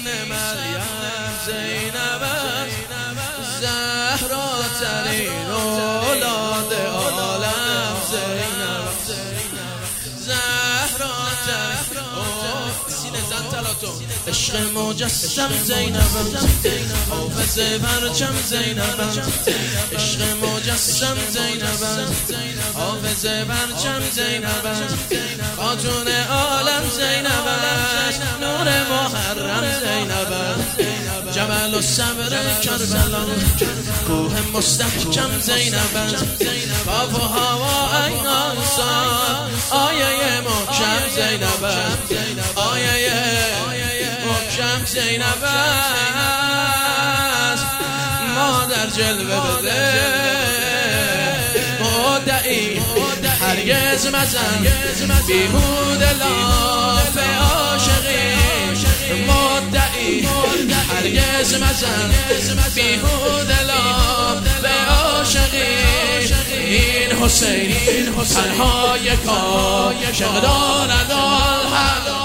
مریم زینب زهرا ترین اولاد عالم زینب زهرا ترین سینه زن تلاتو عشق مجسم زینب حافظ پرچم زینب عشق مجسم زینب حافظ پرچم زینب خاتون عالم زینب نور محرم زینب جبل الصبر کربلا کوه مستحکم زینب کاف و هوا ایناسان آیه محکم زینب آیه محکم زینب مادر جلوه بده مدعی هرگز مزن بیهوده لاف عاشقی مدعی هرگز مزن بیهوده لاف عاشقی این حسین تنها یکا شغدارد الحق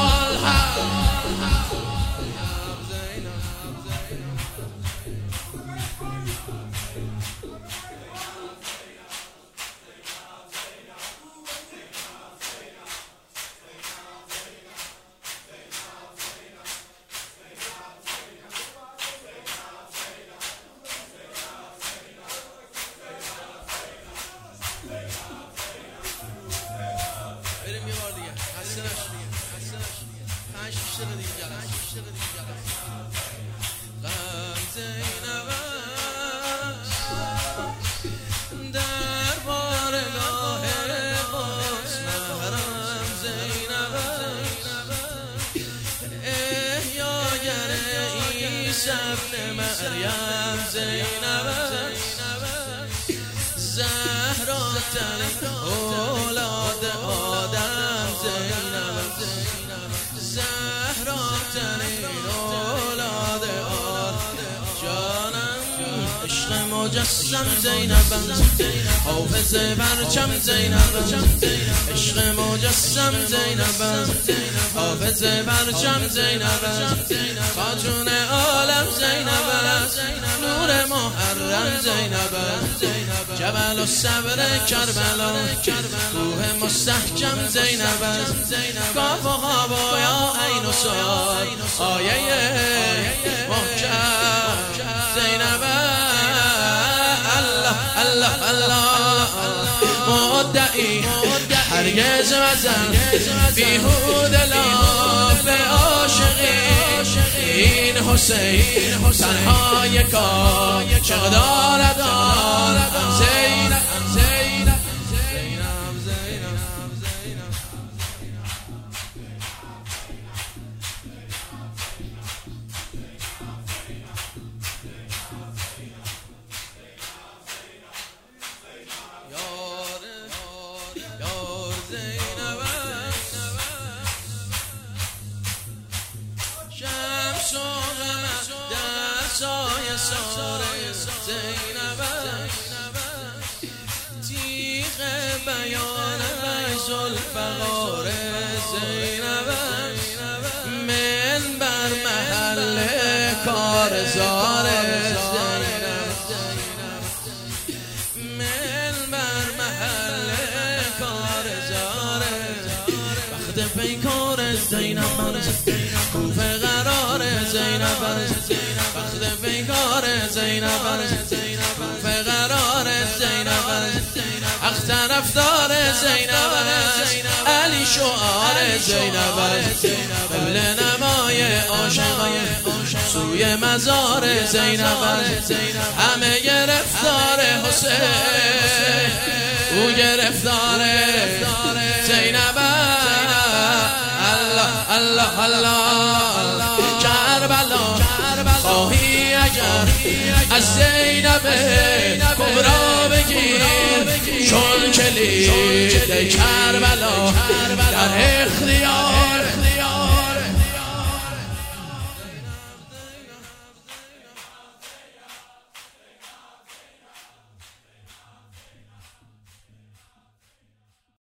مریم زینب زهرا ترین اولاد آدم زینب زهرا ترین اولاد آدم جانم عشق مجسم زینب حافظ پرچم زینب عشق مجسم زینب حافظ پرچم زینب خاتون عالم زینب نور محرم زینب جبل الصبر کربلا کوه مستحکم زینب کاف و هوا عین و صاد آیه محکم زینب الله الله مدعی هرگز مزن بیهوده لاف عاشقی این حسین تنها یکا شغدارد زینب زینب زینب زینب سایه ساره زینب تیغ بیان ذوالفقار زینب من بر محل کارزار زینب من بر محل کارزار وقت پیکار زینب کوفه قرار زینب وقت پیکار زینب کوفه قرار زینب حق طرفدار زینب علی شعار زینب قبل نمای عاشقان سوی مزار زینب همه گرفتار حسین او گرفتار زینب الله الله کربلا خواهی اگر از زینب کبرا بگیر چون کلید کربلا در اختیار